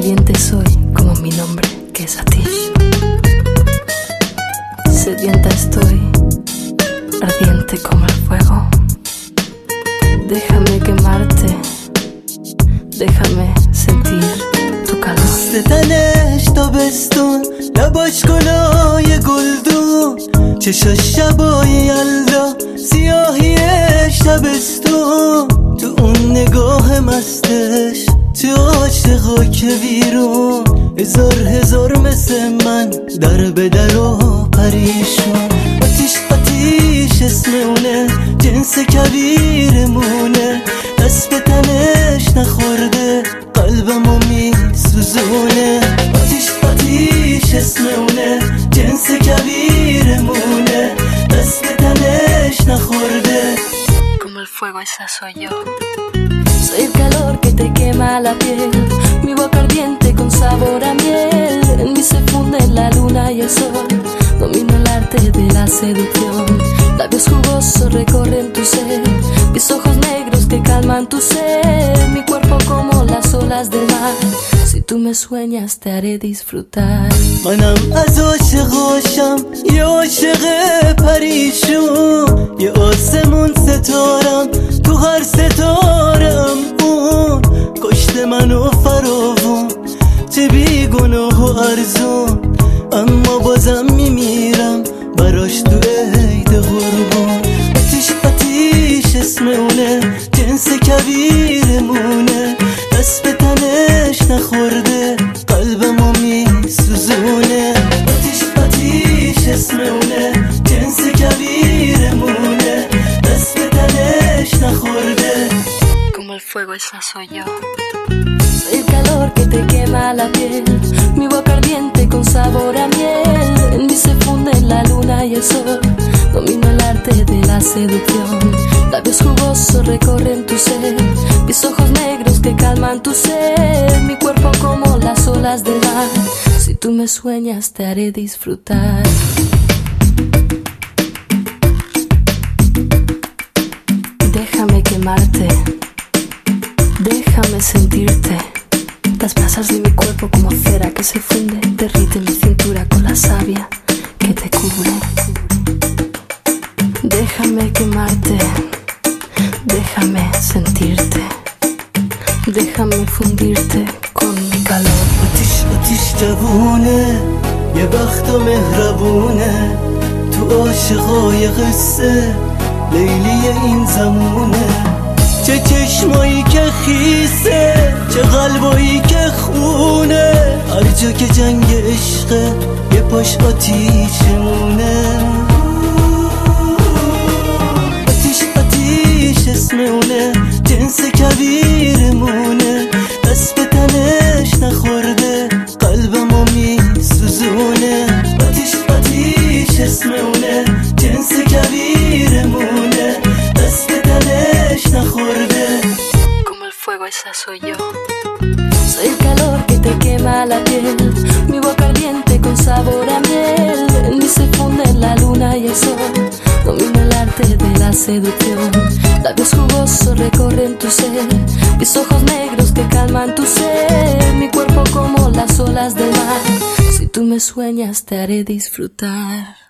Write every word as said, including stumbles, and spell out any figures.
Caliente soy como mi nombre, que es Atish. Sedienta estoy, ardiente como el fuego. Déjame quemarte, déjame sentir tu calor. ستنش تابستون، لباش گلای گلدون، چشاش شبای یلدا، سیاهیش تابستون. تو اون نگاه مستش، تو عاشقا که بیرون، هزار هزار مثل من در به در و پریشون. آتیش آتیش اسم اونه، جنس کبیرمونه، دست به تنش نخورده، قلبمو میسوزونه. آتیش آتیش اسم اونه، جنس کبیرمونه، دست به تنش نخورده. Como el fuego, esa soy yo. Soy el calor que te quema la piel, mi boca ardiente con sabor a miel. En mí se funden la luna y el sol, domino el arte de la seducción. Labios jugosos recorren tu ser, mis ojos negros que calman tu ser. Mi cuerpo como las olas del mar, si tú me sueñas te haré disfrutar. منم از عاشقاشم، یه عاشق پریشون، یه آسمون ستارم، تو هر ستارم اون. کشته منو فراوون، چه بیگناه و ارزون، اما بازم میمیرم براش تو عید قربون. آتیش آتیش اسم اونه، جنس کبیرمونه، دست به تنش نخورده، قلبمو میسوزونه. آتیش آتیش اسم اونه، جنس کبیرمونه، دست به تنش نخورده. Como el fuego, esa soy yo. Soy el calor que te quema la piel, mi boca ardiente con sabor a miel. En mí se funden la luna y el sol, domino el arte de la seducción. Labios jugosos recorren tu ser, mis ojos negros que calman tu ser. Mi cuerpo como las olas del mar, si tú me sueñas te haré disfrutar. Déjame quemarte, déjame sentirte. Las brasas de mi cuerpo como cera que se funde, derrite mi cintura con la savia que te cubre. Déjame quemarte, déjame sentirte, déjame fundirte con mi calor. آتیش آتیش جوونه، یه بخت و مهربونه، تو عاشقای قصه لیلی این زمونه. چه چشمایی که خیسه، چه قلبایی که خونه، هر جا که جنگ عشقه یه پاش آتیشمونه. آتیش آتیش اسم اونه، جنس کبیرمونه، دست به تنش نخورده، قلبمو میسوزونه. آتیش آتیش اسم اونه، جنس کبیرمونه، دست به تنش نخورده. Como el fuego, esa soy yo. Soy el calor que te quema la piel, mi boca ardiente con sabor a miel. En mí se funden la luna y el sol, domino el arte de la seducción. Labios jugosos recorren tu ser, mis ojos negros que calman tu ser. Mi cuerpo como las olas del mar, si tú me sueñas te haré disfrutar.